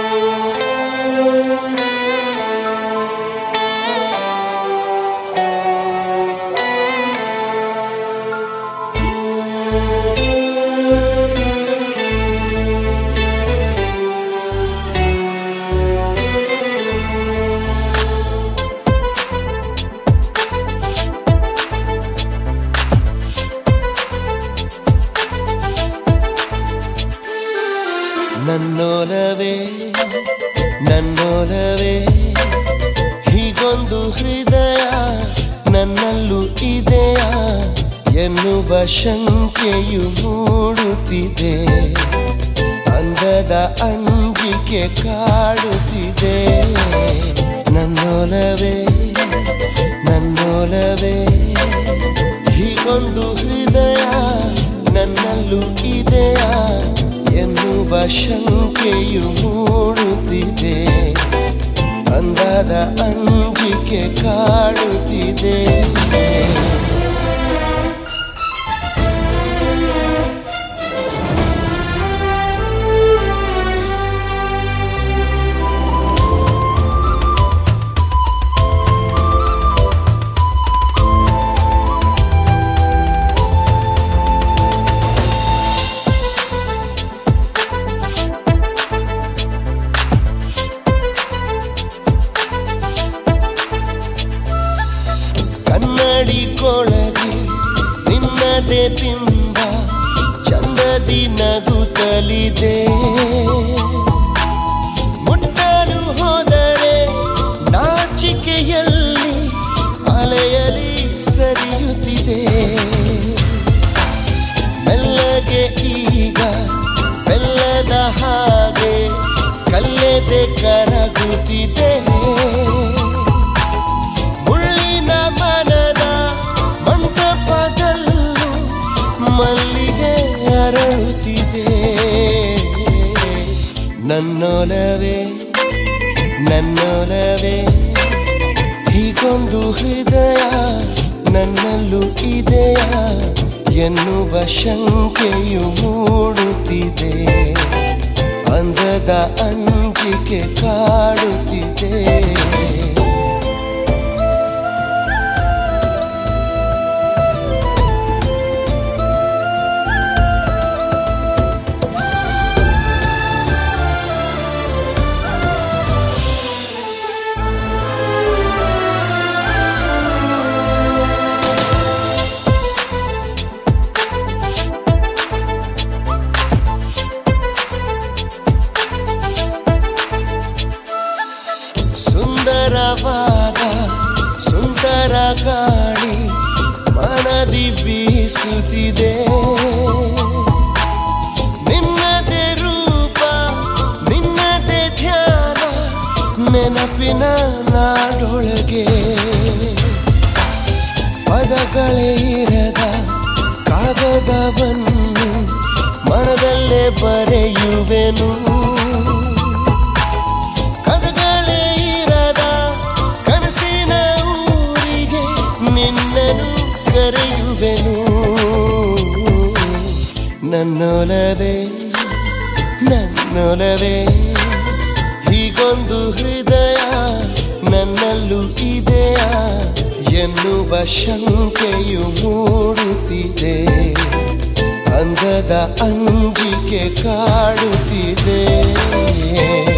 ನನ್ನೋಲವೇ ನನ್ನೋಲವೇ ಹೀಗೊಂದು ಹೃದಯ ನನ್ನಲ್ಲೂ ಇದೆಯಾ ಎನ್ನುವ ಶಂಕೆಯು ಮೂಡುತ್ತಿದೆ. ಅಂದದ ಅಂಜಿಕೆ ಕಾಡುತ್ತಿದೆ. ನನ್ನೋಲವೇ ನನ್ನೋಲವೇ ಹೀಗೊಂದು ಹೃದಯ ನನ್ನಲ್ಲೂ ಇದೆಯಾ ಎನ್ನುವ ಶಂಕೆಯು ಮೂಡುತ್ತಿದೆ. ಅಂದದ ಅಂಜಿಕೆ ಕಾಡುತ್ತಿದೆ. ಕನ್ನಡಿ ಕೊಳದಿ ನಿನ್ನದೇ ಬಿಂಬ ಚಂದದಿ ನಗುತ್ತಲಿದೆ. ಮುಟ್ಟಲು ಹೋದರೆ ನಾಚಿಕೆಯಲ್ಲಿ ಅಲೆಯಲಿ ಸರಿಯುತ್ತಿದೆ. ಮೆಲ್ಲಗೆ ಈಗ ಬೆಲ್ಲದ ಹಾಗೆ ಕಲ್ಲೆದೆ ಕರಗುತ್ತಿದೆ. ಮಲ್ಲಿಗೆ ಅರಳುತ್ತಿದೆ. ನನ್ನೋಲವೇ ನನ್ನೋಲವೇ ಹೀಗೊಂದು ಹೃದಯ ನನ್ನಲ್ಲೂ ಇದೆಯಾ ಎನ್ನುವ ಶಂಕೆಯು ಮೂಡುತ್ತಿದೆ. ಅಂದದ ಅಂಜಿಕೆ ಕಾಡುತ್ತಿದೆ. ಸುಂದರವಾದ ಸುಂದರ ಗಾಳಿ ಮನದಿ ಬೀಸುತ್ತಿದೆ. ನಿನ್ನದೇ ರೂಪ ನಿನ್ನದೇ ಧ್ಯಾನ ನೆನಪಿನ ನಾಡೊಳಗೆ. ಪದಗಳೇ ಇರದ ಕಾಗದವನ್ನು ಮನದಲ್ಲೇ ಬರೆಯುವೆನು. ಕರೆಯುವೆನು. ನನ್ನೊಲವೇ ನನ್ನೊಲವೇ ಹೀಗೊಂದು ಹೃದಯ ನನ್ನಲ್ಲೂ ಇದೆಯಾ ಎನ್ನುವ ಶಂಕೆಯು ಮೂಡುತ್ತಿದೆ. ಅಂದದ ಅಂಜಿಕೆ ಕಾಡುತ್ತಿದೆ.